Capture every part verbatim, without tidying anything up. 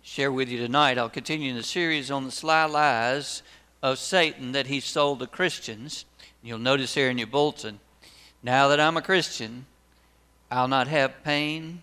share with you tonight. I'll continue in the series on the sly lies of Satan that he sold to Christians. You'll notice here in your bulletin, now that I'm a Christian, I'll not have pain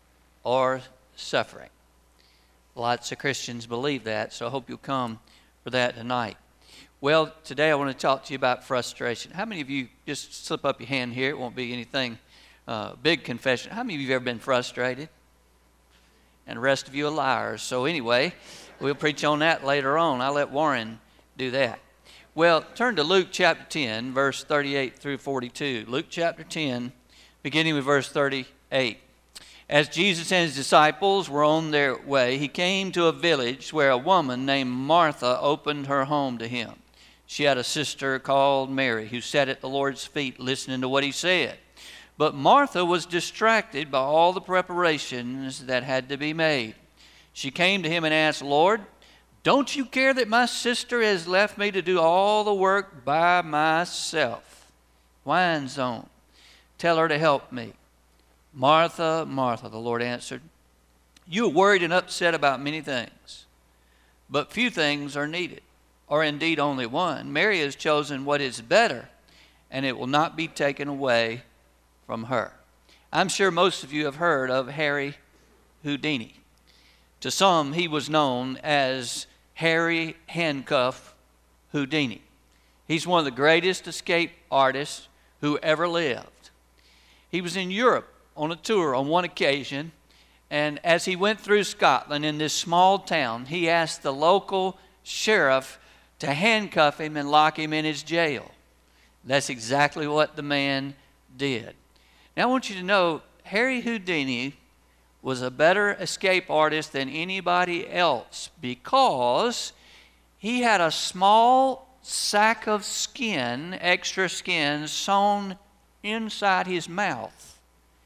or suffering. Lots of Christians believe that, so I hope you'll come for that tonight. Well, today I want to talk to you about frustration. How many of you, just slip up your hand here, it won't be anything, uh, big confession. How many of you have ever been frustrated? And the rest of you are liars. So anyway, we'll preach on that later on. I'll let Warren do that. Well, turn to Luke chapter ten, verse thirty-eight through forty-two. Luke chapter ten, beginning with verse thirty-eight. As Jesus and his disciples were on their way, he came to a village where a woman named Martha opened her home to him. She had a sister called Mary who sat at the Lord's feet listening to what he said. But Martha was distracted by all the preparations that had to be made. She came to him and asked, "Lord, don't you care that my sister has left me to do all the work by myself? Wine zone. Tell her to help me." "Martha, Martha," the Lord answered, "you are worried and upset about many things, but few things are needed, or indeed only one. Mary has chosen what is better, and it will not be taken away from her." I'm sure most of you have heard of Harry Houdini. To some, he was known as Harry Handcuff Houdini. He's one of the greatest escape artists who ever lived. He was in Europe on a tour on one occasion, and as he went through Scotland in this small town, he asked the local sheriff to handcuff him and lock him in his jail. That's exactly what the man did. Now I want you to know, Harry Houdini was a better escape artist than anybody else because he had a small sack of skin, extra skin, sewn inside his mouth.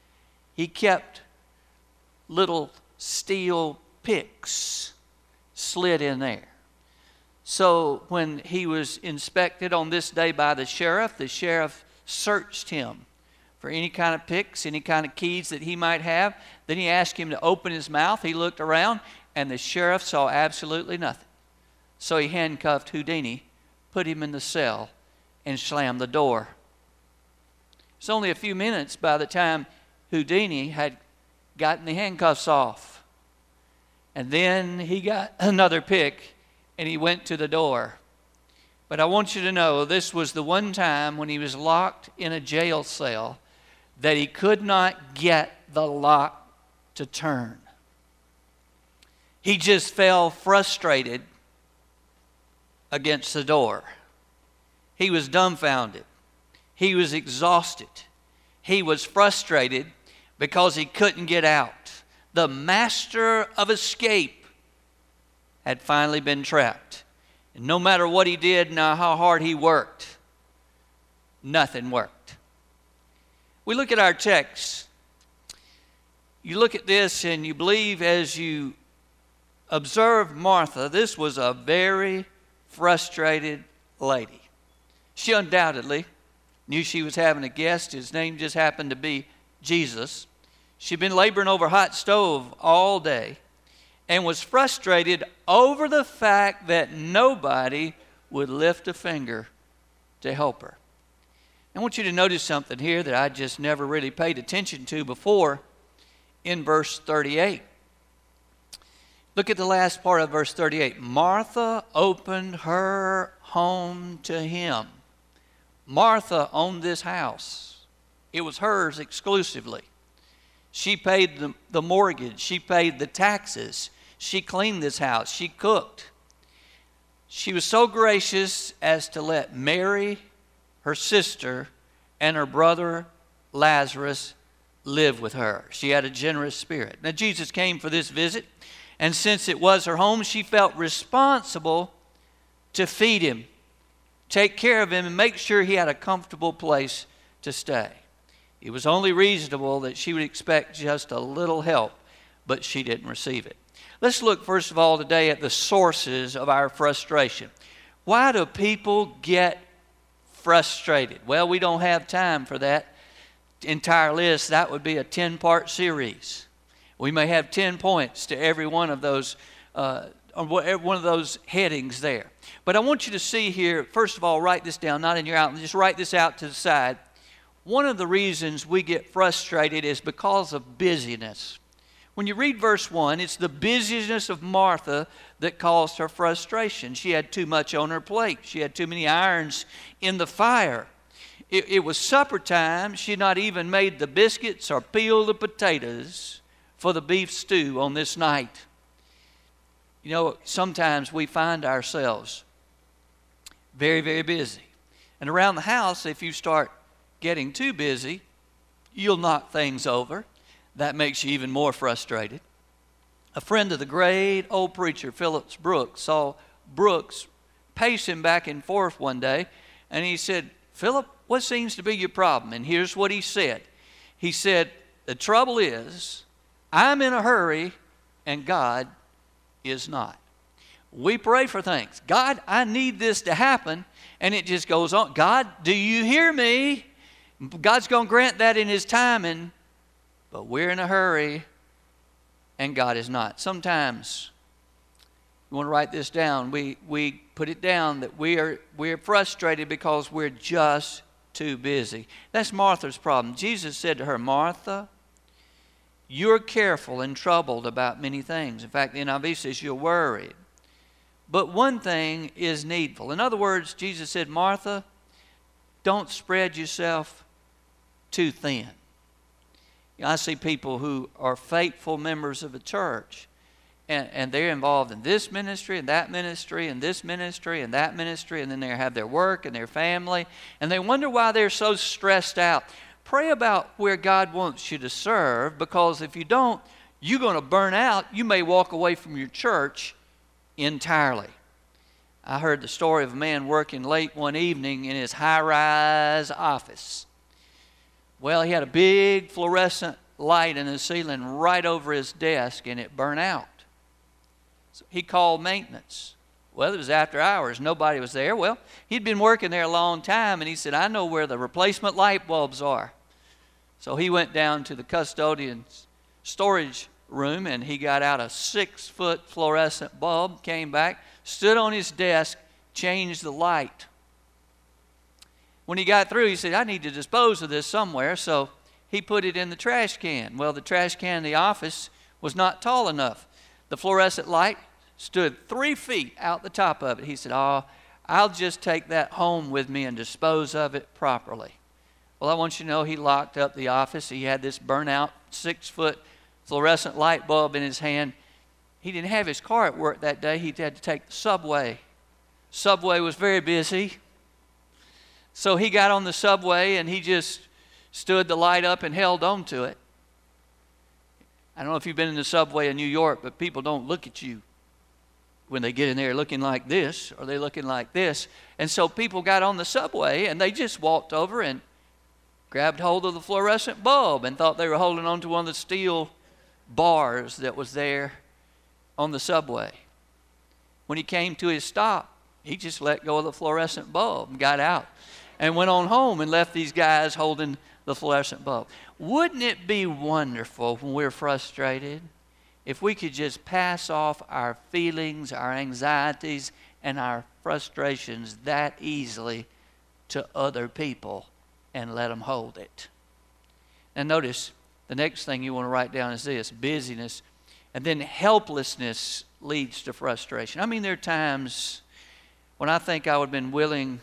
He kept little steel picks slid in there. So when he was inspected on this day by the sheriff, the sheriff searched him for any kind of picks, any kind of keys that he might have. Then he asked him to open his mouth. He looked around, and the sheriff saw absolutely nothing. So he handcuffed Houdini, put him in the cell, and slammed the door. It's only a few minutes by the time Houdini had gotten the handcuffs off. And then he got another pick, and he went to the door. But I want you to know, this was the one time when he was locked in a jail cell that he could not get the lock to turn. He just fell frustrated against the door. He was dumbfounded. He was exhausted. He was frustrated because he couldn't get out. The master of escape had finally been trapped. And no matter what he did and how hard he worked, nothing worked. We look at our text. You look at this and you believe as you observe Martha, this was a very frustrated lady. She undoubtedly knew she was having a guest. His name just happened to be Jesus. She'd been laboring over a hot stove all day and was frustrated over the fact that nobody would lift a finger to help her. I want you to notice something here that I just never really paid attention to before in verse thirty-eight. Look at the last part of verse thirty-eight. Martha opened her home to him. Martha owned this house. It was hers exclusively. She paid the, the mortgage. She paid the taxes. She cleaned this house. She cooked. She was so gracious as to let Mary, her sister, and her brother Lazarus live with her. She had a generous spirit. Now Jesus came for this visit, and since it was her home, she felt responsible to feed him, take care of him, and make sure he had a comfortable place to stay. It was only reasonable that she would expect just a little help, but she didn't receive it. Let's look first of all today at the sources of our frustration. Why do people get frustrated? Well, we don't have time for that entire list. That would be a ten-part series. We may have ten points to every one of those uh, on one of those headings there. But I want you to see here, first of all, write this down, not in your outline, just write this out to the side. One of the reasons we get frustrated is because of busyness. When you read verse one, it's the busyness of Martha that caused her frustration. She had too much on her plate. She had too many irons in the fire. It, it was supper time. She had not even made the biscuits or peeled the potatoes for the beef stew on this night. You know, sometimes we find ourselves very, very busy. And around the house, if you start getting too busy, you'll knock things over. That makes you even more frustrated. A friend of the great old preacher, Phillips Brooks, saw Brooks pacing back and forth one day, and he said, "Philip, what seems to be your problem?" And here's what he said. He said, "The trouble is, I'm in a hurry, and God is not." We pray for things. God, I need this to happen, and it just goes on. God, do you hear me? God's going to grant that in His timing, but we're in a hurry, and God is not. Sometimes, you want to write this down, we, we put it down that we are we're frustrated because we're just too busy. That's Martha's problem. Jesus said to her, "Martha, you're careful and troubled about many things." In fact, the N I V says you're worried. But one thing is needful. In other words, Jesus said, "Martha, don't spread yourself too thin." You know, I see people who are faithful members of a church, and, and they're involved in this ministry and that ministry and this ministry and that ministry, and then they have their work and their family, and they wonder why they're so stressed out. Pray about where God wants you to serve, because if you don't, you're going to burn out. You may walk away from your church entirely. I heard the story of a man working late one evening in his high-rise office. Well, he had a big fluorescent light in the ceiling right over his desk, and it burned out. So he called maintenance. Well, it was after hours. Nobody was there. Well, he'd been working there a long time, and he said, "I know where the replacement light bulbs are." So he went down to the custodian's storage room, and he got out a six-foot fluorescent bulb, came back, stood on his desk, changed the light. When he got through, he said, "I need to dispose of this somewhere," so he put it in the trash can. Well, the trash can in the office was not tall enough. The fluorescent light stood three feet out the top of it. He said, "Oh, I'll just take that home with me and dispose of it properly." Well, I want you to know he locked up the office. He had this burnout six-foot fluorescent light bulb in his hand. He didn't have his car at work that day. He had to take the subway. Subway was very busy. So he got on the subway and he just stood the light up and held on to it. I don't know if you've been in the subway in New York, but people don't look at you when they get in there looking like this, or they looking like this. And so people got on the subway and they just walked over and grabbed hold of the fluorescent bulb and thought they were holding on to one of the steel bars that was there on the subway. When he came to his stop, he just let go of the fluorescent bulb and got out and went on home and left these guys holding the fluorescent bulb. Wouldn't it be wonderful when we're frustrated if we could just pass off our feelings, our anxieties, and our frustrations that easily to other people and let them hold it? And notice, the next thing you want to write down is this: busyness. And then helplessness leads to frustration. I mean, there are times when I think I would have been willing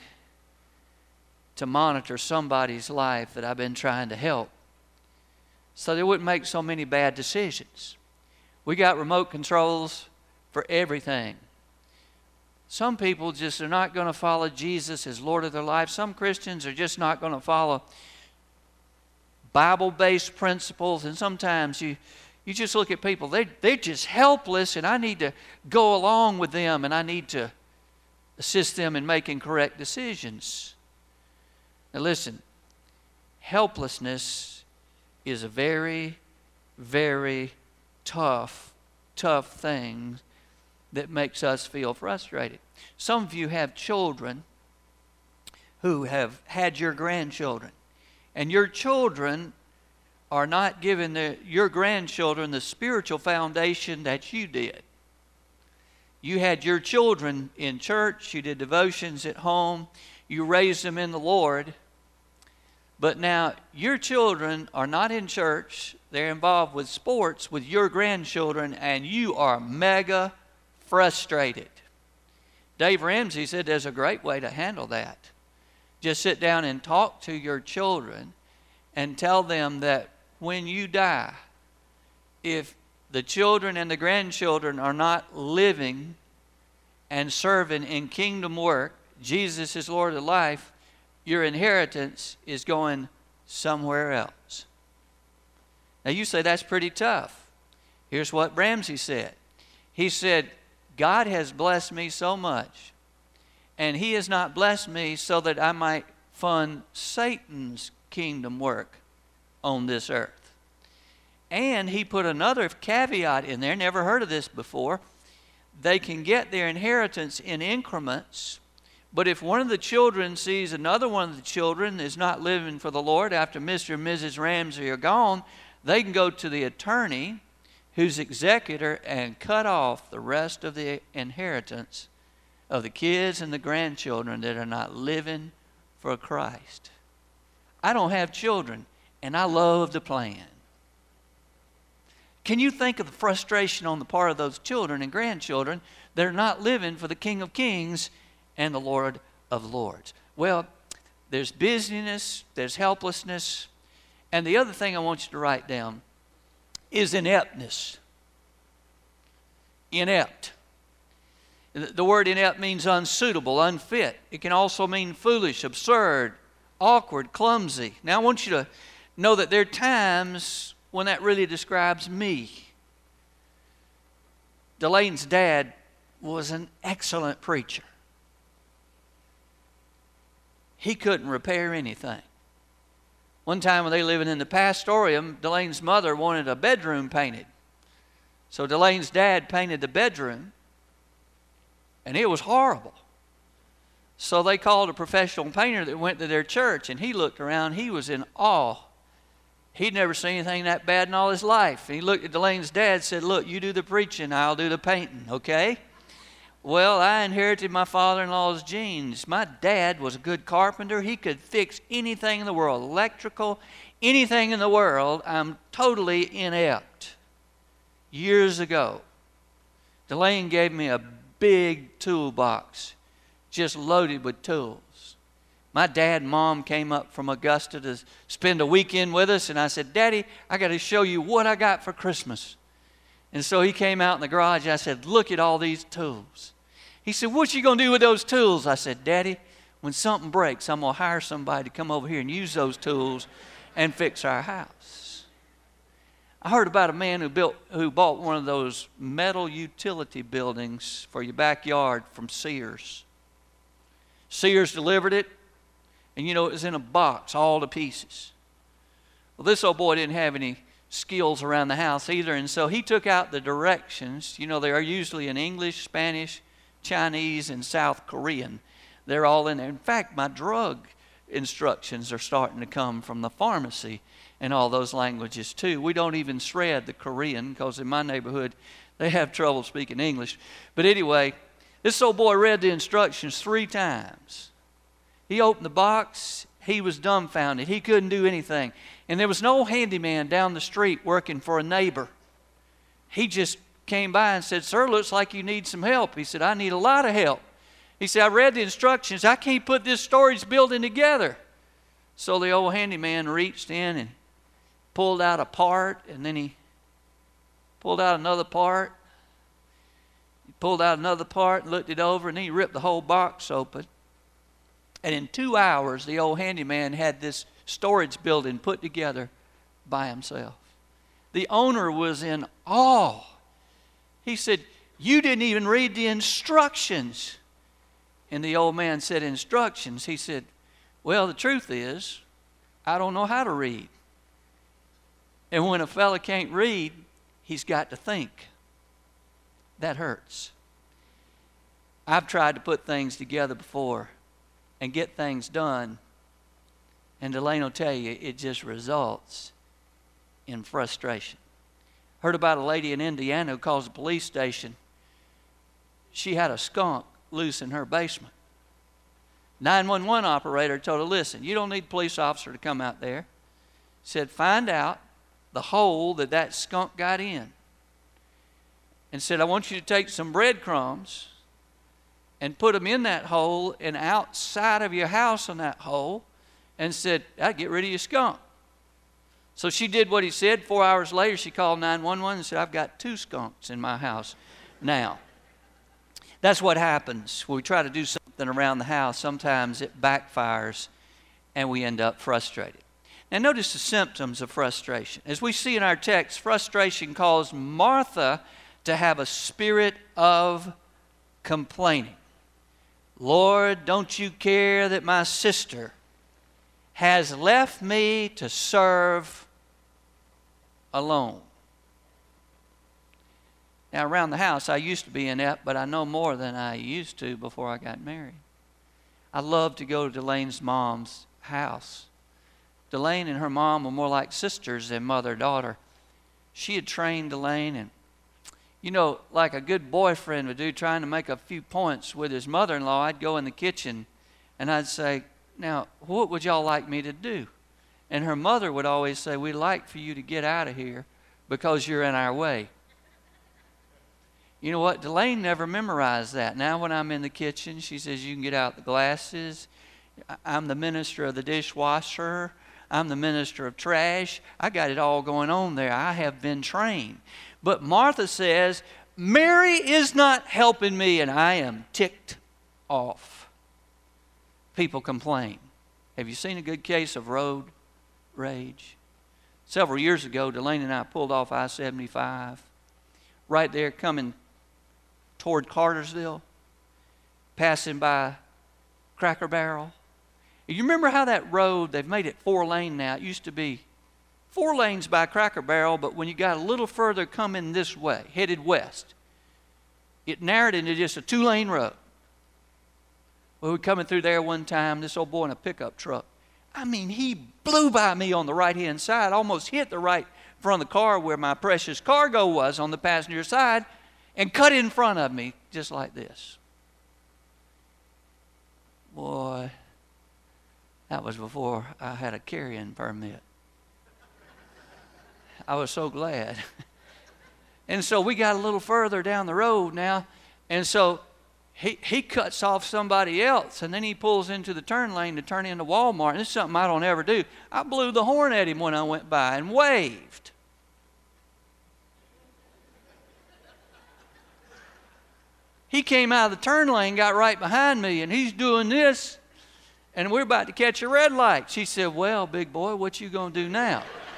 to monitor somebody's life that I've been trying to help, so they wouldn't make so many bad decisions. We got remote controls for everything. Some people just are not going to follow Jesus as Lord of their life. Some Christians are just not going to follow Bible-based principles. And sometimes you, you just look at people, they, they're just helpless, and I need to go along with them, and I need to assist them in making correct decisions. Now listen, helplessness is a very, very tough, tough thing that makes us feel frustrated. Some of you have children who have had your grandchildren, and your children are not giving their, your grandchildren the spiritual foundation that you did. You had your children in church. You did devotions at home. You raised them in the Lord. But now your children are not in church. They're involved with sports with your grandchildren, and you are mega frustrated. Dave Ramsey said there's a great way to handle that. Just sit down and talk to your children and tell them that when you die, if the children and the grandchildren are not living and serving in kingdom work, Jesus is Lord of life, your inheritance is going somewhere else. Now you say that's pretty tough. Here's what Ramsey said. He said, God has blessed me so much, and he has not blessed me so that I might fund Satan's kingdom work on this earth. And he put another caveat in there, never heard of this before. They can get their inheritance in increments, but if one of the children sees another one of the children is not living for the Lord after Mister and Missus Ramsey are gone, they can go to the attorney who's executor and cut off the rest of the inheritance of the kids and the grandchildren that are not living for Christ. I don't have children, and I love the plan. Can you think of the frustration on the part of those children and grandchildren that are not living for the King of Kings and the Lord of Lords? Well, there's busyness, there's helplessness, and the other thing I want you to write down is ineptness. Inept. The word inept means unsuitable, unfit. It can also mean foolish, absurd, awkward, clumsy. Now I want you to know that there are times when that really describes me. Delaine's dad was an excellent preacher. He couldn't repair anything. One time when they were living in the pastorium, Delaine's mother wanted a bedroom painted. So Delaine's dad painted the bedroom, and it was horrible. So they called a professional painter that went to their church, and he looked around. He was in awe. He'd never seen anything that bad in all his life. And he looked at Delaine's dad and said, look, you do the preaching, I'll do the painting, okay? Well, I inherited my father-in-law's genes. My dad was a good carpenter. He could fix anything in the world, electrical, anything in the world. I'm totally inept. Years ago, Delaine gave me a big toolbox just loaded with tools. My dad and mom came up from Augusta to spend a weekend with us, and I said, Daddy, I got to show you what I got for Christmas. And so he came out in the garage, and I said, look at all these tools. He said, what you going to do with those tools? I said, Daddy, when something breaks, I'm going to hire somebody to come over here and use those tools and fix our house. I heard about a man who built, who bought one of those metal utility buildings for your backyard from Sears. Sears delivered it. And you know, it was in a box, all to pieces. Well, this old boy didn't have any skills around the house either. And so he took out the directions. You know, they are usually in English, Spanish, Chinese, and South Korean. They're all in there. In fact, my drug instructions are starting to come from the pharmacy and all those languages too. We don't even shred the Korean because in my neighborhood, they have trouble speaking English. But anyway, this old boy read the instructions three times. He opened the box. He was dumbfounded. He couldn't do anything. And there was no handyman down the street working for a neighbor. He just came by and said, sir, looks like you need some help. He said, I need a lot of help. He said, I read the instructions. I can't put this storage building together. So the old handyman reached in and pulled out a part, and then he pulled out another part. He pulled out another part and looked it over, and then he ripped the whole box open. And in two hours, the old handyman had this storage building put together by himself. The owner was in awe. He said, you didn't even read the instructions. And the old man said, instructions? He said, well, the truth is, I don't know how to read. And when a fella can't read, he's got to think. That hurts. I've tried to put things together before and get things done, and Delane will tell you, it just results in frustration. Heard about a lady in Indiana who calls the police station. she had a skunk loose in her basement. nine one one operator told her, listen, you don't need a police officer to come out there. Said, find out the hole that that skunk got in. And said, I want you to take some breadcrumbs and put them in that hole and outside of your house in that hole. And said, I'd get rid of your skunk. So she did what he said. Four hours later, she called nine one one and said, I've got two skunks in my house now. That's what happens when we try to do something around the house. Sometimes it backfires and we end up frustrated. Now notice the symptoms of frustration. As we see in our text, frustration caused Martha to have a spirit of complaining. Lord, don't you care that my sister has left me to serve alone? Now, around the house, I used to be inept, but I know more than I used to before I got married. I loved to go to Delaine's mom's house. Delaine and her mom were more like sisters than mother-daughter. She had trained Delaine, and, you know, like a good boyfriend would do, trying to make a few points with his mother-in-law, I'd go in the kitchen, and I'd say, now, what would y'all like me to do? And her mother would always say, we'd like for you to get out of here because you're in our way. You know what? Delane never memorized that. Now when I'm in the kitchen, she says, you can get out the glasses. I'm the minister of the dishwasher. I'm the minister of trash. I got it all going on there. I have been trained. But Martha says, Mary is not helping me, and I am ticked off. People complain. Have you seen a good case of road rage? Several years ago, Delane and I pulled off I seventy-five. Right there coming toward Cartersville, passing by Cracker Barrel. You remember how that road, they've made it four lane now. It used to be four lanes by Cracker Barrel, but when you got a little further coming this way, headed west, it narrowed into just a two-lane road. We were coming through there one time, this old boy in a pickup truck. I mean, he blew by me on the right-hand side, almost hit the right front of the car where my precious cargo was on the passenger side, and cut in front of me just like this. Boy, that was before I had a carrying permit. I was so glad. And so we got a little further down the road now, and so he, he cuts off somebody else, and then he pulls into the turn lane to turn into Walmart. And this is something I don't ever do. I blew the horn at him when I went by and waved. He came out of the turn lane, got right behind me, and he's doing this, and we're about to catch a red light. She said, well, big boy, what you going to do now?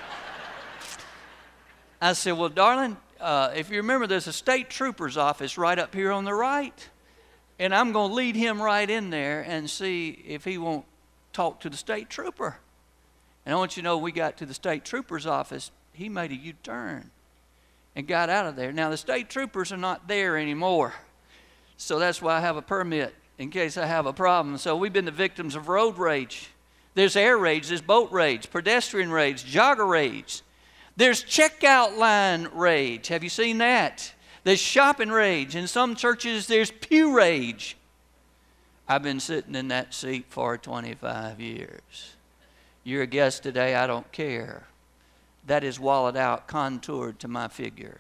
I said, well, darling, uh, if you remember, there's a state trooper's office right up here on the right, and I'm going to lead him right in there and see if he won't talk to the state trooper. And I want you to know, we got to the state trooper's office, he made a U-turn and got out of there. Now, the state troopers are not there anymore. So that's why I have a permit, in case I have a problem. So we've been the victims of road rage. There's air rage, there's boat rage, pedestrian rage, jogger rage. There's checkout line rage. Have you seen that? There's shopping rage. In some churches, there's pew rage. I've been sitting in that seat for twenty-five years. You're a guest today, I don't care. That is walled out, contoured to my figure.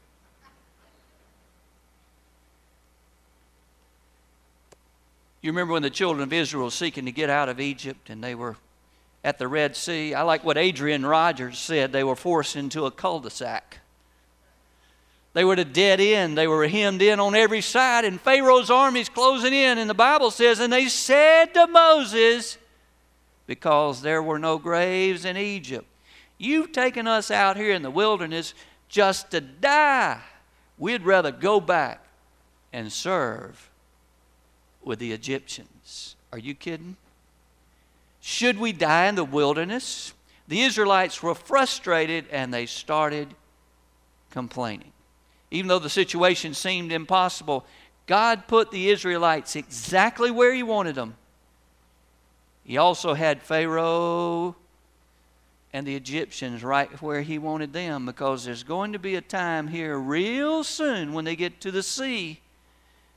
You remember when the children of Israel were seeking to get out of Egypt and they were at the Red Sea? I like what Adrian Rogers said. They were forced into a cul-de-sac. They were at a dead end. They were hemmed in on every side, and Pharaoh's army's closing in. And the Bible says, and they said to Moses, because there were no graves in Egypt, you've taken us out here in the wilderness just to die. We'd rather go back and serve with the Egyptians. Are you kidding? Should we die in the wilderness? The Israelites were frustrated and they started complaining. Even though the situation seemed impossible, God put the Israelites exactly where He wanted them. He also had Pharaoh and the Egyptians right where He wanted them, because there's going to be a time here real soon when they get to the sea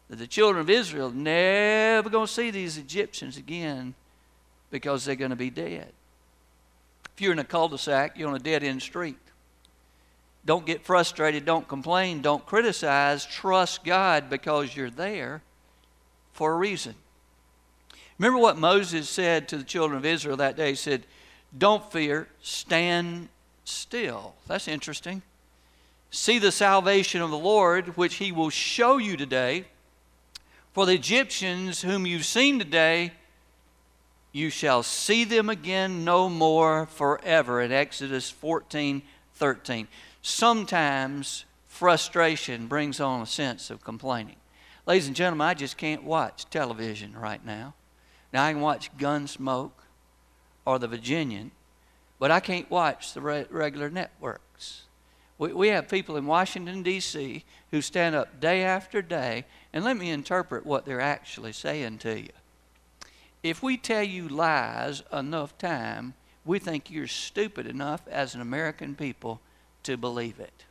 that the children of Israel never going to see these Egyptians again because they're going to be dead. If you're in a cul-de-sac, you're on a dead-end street. Don't get frustrated. Don't complain. Don't criticize. Trust God because you're there for a reason. Remember what Moses said to the children of Israel that day? He said, don't fear, stand still. That's interesting. See the salvation of the Lord, which he will show you today. For the Egyptians whom you've seen today, you shall see them again no more forever. In Exodus fourteen thirteen. Sometimes frustration brings on a sense of complaining. Ladies and gentlemen, I just can't watch television right now. Now I can watch Gunsmoke or The Virginian, but I can't watch the re- regular networks. We, we have people in Washington, D C who stand up day after day, and let me interpret what they're actually saying to you. If we tell you lies enough time, we think you're stupid enough as an American people to believe it.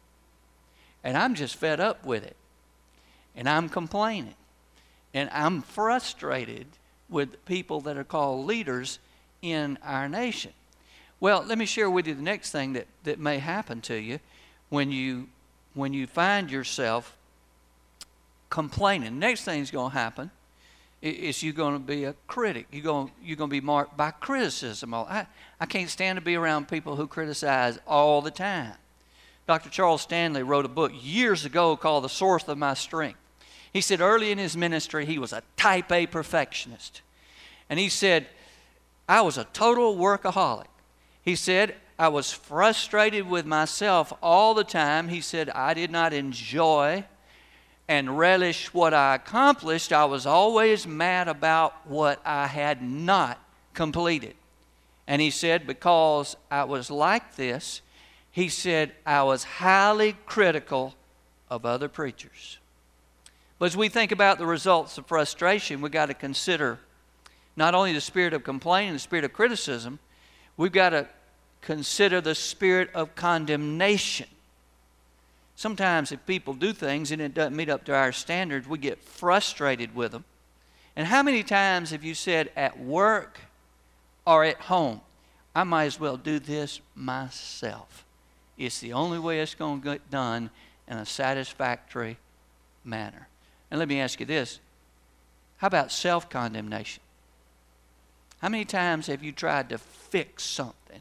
And I'm just fed up with it. And I'm complaining. And I'm frustrated with people that are called leaders in our nation. Well, let me share with you the next thing that, that may happen to you when you when you find yourself complaining. The next thing that's going to happen is you're going to be a critic. You're going, you're going to be marked by criticism. I, I can't stand to be around people who criticize all the time. Doctor Charles Stanley wrote a book years ago called The Source of My Strength. He said early in his ministry he was a type A perfectionist. And he said, I was a total workaholic. He said, I was frustrated with myself all the time. He said, I did not enjoy and relish what I accomplished. I was always mad about what I had not completed. And he said, because I was like this, he said, I was highly critical of other preachers. But as we think about the results of frustration, we've got to consider not only the spirit of complaining, the spirit of criticism, we've got to consider the spirit of condemnation. Sometimes if people do things and it doesn't meet up to our standards, we get frustrated with them. And how many times have you said at work or at home, I might as well do this myself. It's the only way it's going to get done in a satisfactory manner. And let me ask you this. How about self-condemnation? How many times have you tried to fix something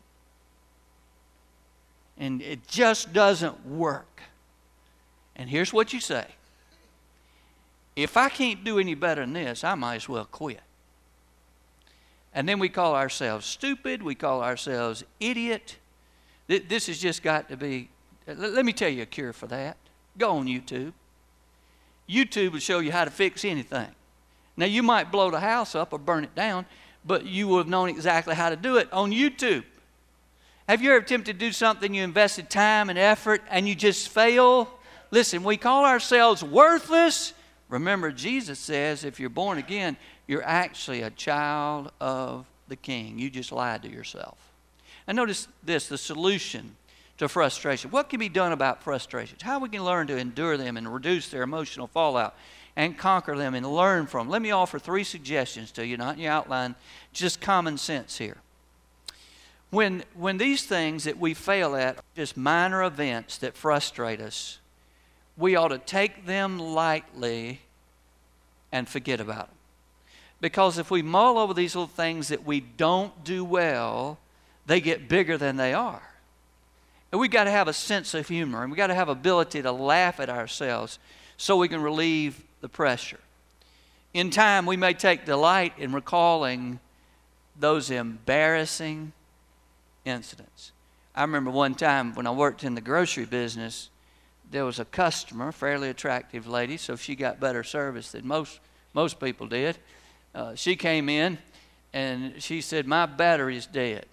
and it just doesn't work? And here's what you say. If I can't do any better than this, I might as well quit. And then we call ourselves stupid. We call ourselves idiot. This has just got to be, let me tell you a cure for that. Go on YouTube. YouTube will show you how to fix anything. Now, you might blow the house up or burn it down, but you will have known exactly how to do it on YouTube. Have you ever attempted to do something, you invested time and effort, and you just fail? Listen, we call ourselves worthless. Remember, Jesus says if you're born again, you're actually a child of the King. You just lied to yourself. And notice this, the solution to frustration. What can be done about frustrations? How we can learn to endure them and reduce their emotional fallout and conquer them and learn from them. Let me offer three suggestions to you, not in your outline, just common sense here. When, when these things that we fail at are just minor events that frustrate us, we ought to take them lightly and forget about them. Because if we mull over these little things that we don't do well, they get bigger than they are. And we've got to have a sense of humor, and we've got to have ability to laugh at ourselves so we can relieve the pressure. In time, we may take delight in recalling those embarrassing incidents. I remember one time when I worked in the grocery business, there was a customer, a fairly attractive lady, so she got better service than most most people did. Uh, she came in and she said, my battery's dead.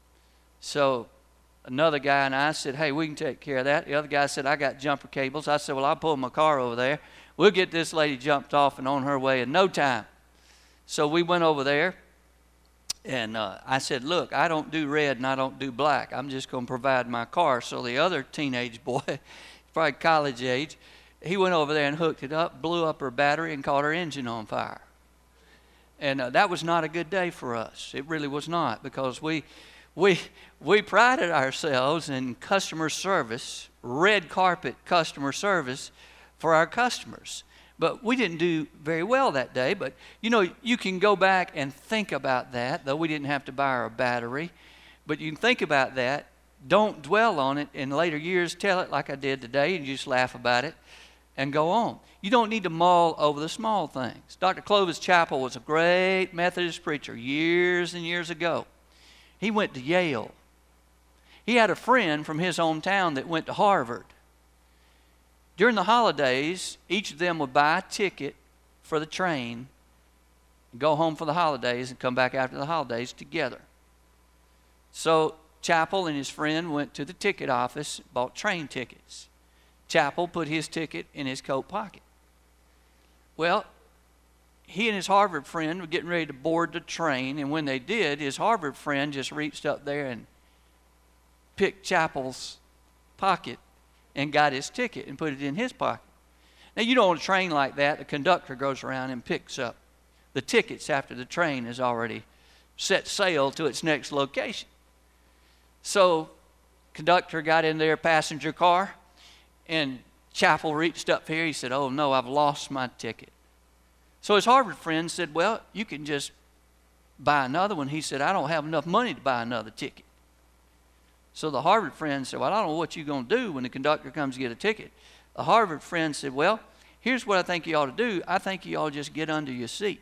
So another guy and I said, hey, we can take care of that. The other guy said, I got jumper cables. I said, well, I'll pull my car over there. We'll get this lady jumped off and on her way in no time. So we went over there, and uh, I said, look, I don't do red and I don't do black. I'm just going to provide my car. So the other teenage boy, probably college age, he went over there and hooked it up, blew up her battery, and caught her engine on fire. And uh, that was not a good day for us. It really was not, because we, we, we prided ourselves in customer service, red carpet customer service for our customers. But we didn't do very well that day. But, you know, you can go back and think about that, though we didn't have to buy her a battery. But you can think about that. Don't dwell on it in later years. Tell it like I did today, and just laugh about it and go on. You don't need to mull over the small things. Doctor Clovis Chappell was a great Methodist preacher years and years ago. He went to Yale. He had a friend from his hometown that went to Harvard. During the holidays, each of them would buy a ticket for the train, go home for the holidays, and come back after the holidays together. So Chappell and his friend went to the ticket office, bought train tickets. Chappell put his ticket in his coat pocket. Well, he and his Harvard friend were getting ready to board the train, and when they did, his Harvard friend just reached up there and picked Chappell's pocket and got his ticket and put it in his pocket. Now, you know, on a train like that, the conductor goes around and picks up the tickets after the train has already set sail to its next location. So, conductor got in their passenger car, and Chappell reached up here. He said, "Oh, no, I've lost my ticket." So his Harvard friend said, "Well, you can just buy another one." He said, "I don't have enough money to buy another ticket." So the Harvard friend said, "Well, I don't know what you're going to do when the conductor comes to get a ticket." The Harvard friend said, "Well, here's what I think you ought to do. I think you ought to just get under your seat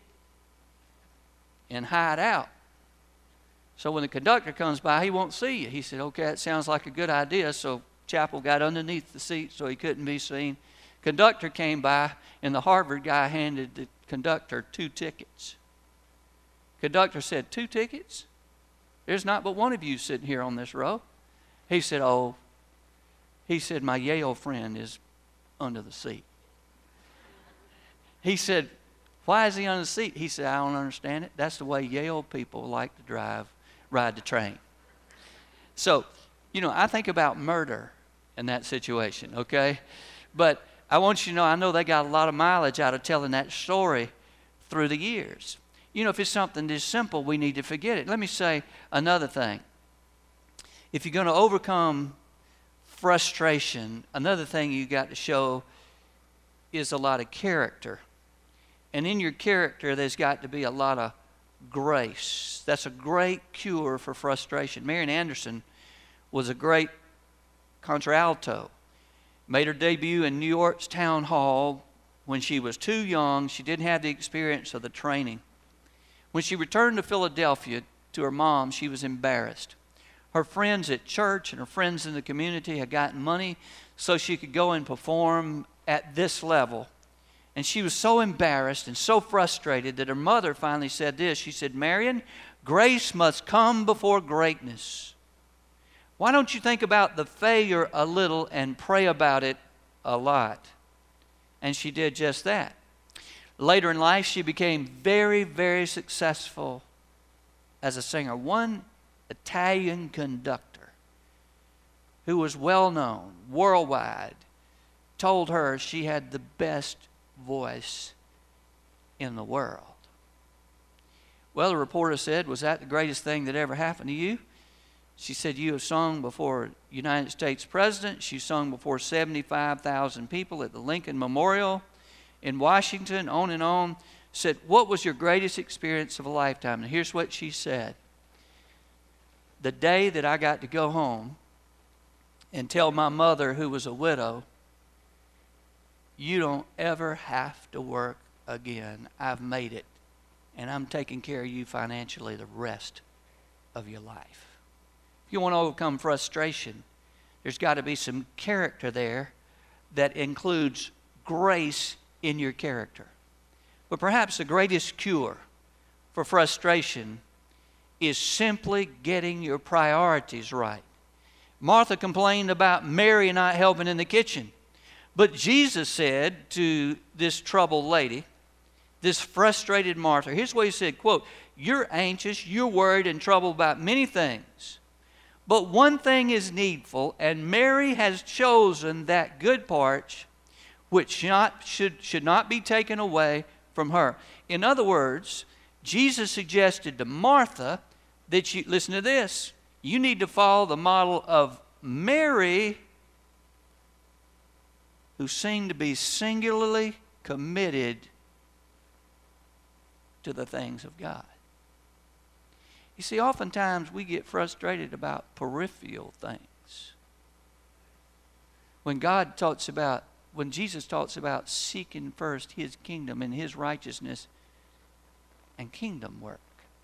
and hide out. So when the conductor comes by, he won't see you." He said, "Okay, that sounds like a good idea." So Chappell got underneath the seat so he couldn't be seen. Conductor came by, and the Harvard guy handed the conductor two tickets. Conductor said, "Two tickets? There's not but one of you sitting here on this row." He said, "Oh," he said, "my Yale friend is under the seat." He said, "Why is he under the seat?" He said, "I don't understand it. That's the way Yale people like to drive, ride the train." So, you know, I think about murder in that situation, okay? But I want you to know, I know they got a lot of mileage out of telling that story through the years. You know, if it's something this simple, we need to forget it. Let me say another thing. If you're going to overcome frustration, another thing you got to show is a lot of character. And in your character, there's got to be a lot of grace. That's a great cure for frustration. Marian Anderson was a great contralto. Made her debut in New York's Town Hall when she was too young. She didn't have the experience of the training. When she returned to Philadelphia to her mom, she was embarrassed. Her friends at church and her friends in the community had gotten money so she could go and perform at this level. And she was so embarrassed and so frustrated that her mother finally said this. She said, "Marian, grace must come before greatness. Why don't you think about the failure a little and pray about it a lot?" And she did just that. Later in life, she became very, very successful as a singer. One Italian conductor who was well known worldwide told her she had the best voice in the world. Well, the reporter said, "Was that the greatest thing that ever happened to you?" She said, "You have sung before United States President. She sung before seventy-five thousand people at the Lincoln Memorial in Washington," on and on. Said, "What was your greatest experience of a lifetime?" And here's what she said. "The day that I got to go home and tell my mother, who was a widow, 'You don't ever have to work again. I've made it, and I'm taking care of you financially the rest of your life.'" If you want to overcome frustration, there's got to be some character there that includes grace in your character. But perhaps the greatest cure for frustration is simply getting your priorities right. Martha complained about Mary not helping in the kitchen. But Jesus said to this troubled lady, this frustrated Martha, here's what he said, quote, "You're anxious, you're worried and troubled about many things. But one thing is needful, and Mary has chosen that good part which not, should, should not be taken away from her. In other words, Jesus suggested to Martha that you, listen to this, you need to follow the model of Mary, who seemed to be singularly committed to the things of God. You see, oftentimes we get frustrated about peripheral things. When God talks about, when Jesus talks about seeking first His kingdom and His righteousness and kingdom work.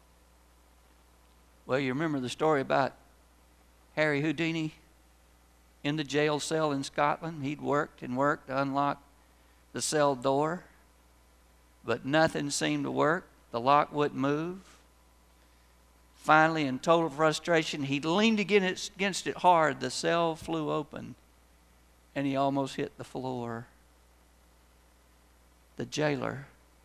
Well, you remember the story about Harry Houdini in the jail cell in Scotland. He'd worked and worked to unlock the cell door, but nothing seemed to work. The lock wouldn't move. Finally, in total frustration, he leaned against, against it hard. The cell flew open, and he almost hit the floor. The jailer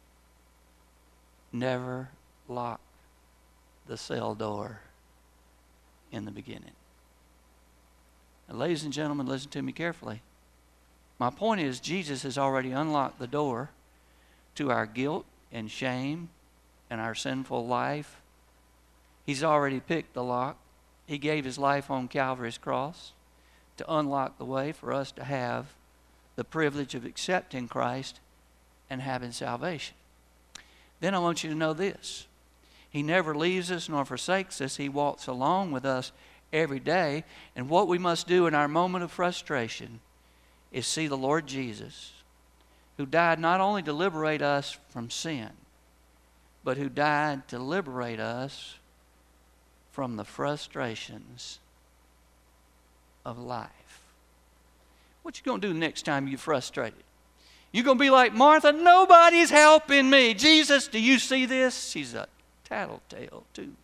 never locked the cell door in the beginning. Now, ladies and gentlemen, listen to me carefully. My point is, Jesus has already unlocked the door to our guilt and shame and our sinful life. He's already picked the lock. He gave His life on Calvary's cross to unlock the way for us to have the privilege of accepting Christ and having salvation. Then I want you to know this. He never leaves us nor forsakes us. He walks along with us every day. And what we must do in our moment of frustration is see the Lord Jesus, who died not only to liberate us from sin, but who died to liberate us from the frustrations of life. What you going to do next time you're frustrated? You're going to be like Martha, nobody's helping me. Jesus, do you see this? She's a tattletale too.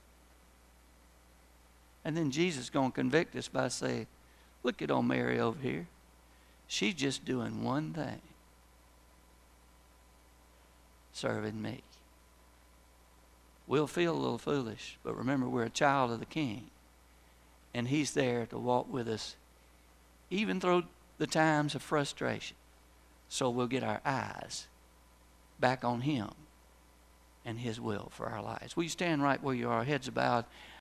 And then Jesus is going to convict us by saying, look at old Mary over here. She's just doing one thing. Serving me. We'll feel a little foolish, but remember, we're a child of the King. And He's there to walk with us, even through the times of frustration. So we'll get our eyes back on Him and His will for our lives. Will you stand right where you are, heads bowed,